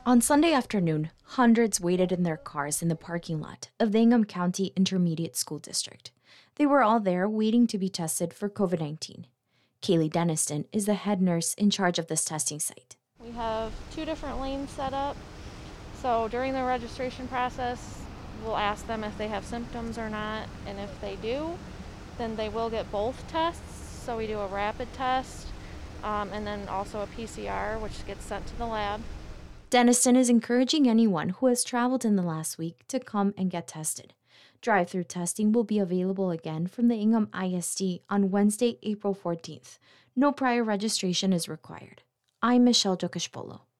On Sunday afternoon, hundreds waited in their cars in the parking lot of the Ingham County Intermediate School District. They were all there waiting to be tested for COVID-19. Kaylee Deniston is the head nurse in charge of this testing site. We have 2 different lanes set up. So during the registration process, we'll ask them if they have symptoms or not. And if they do, then they will get both tests. So we do a rapid test and then also a PCR, which gets sent to the lab. Deniston is encouraging anyone who has traveled in the last week to come and get tested. Drive-through testing will be available again from the Ingham ISD on Wednesday, April 14th. No prior registration is required. I'm Michelle Jokashpolo.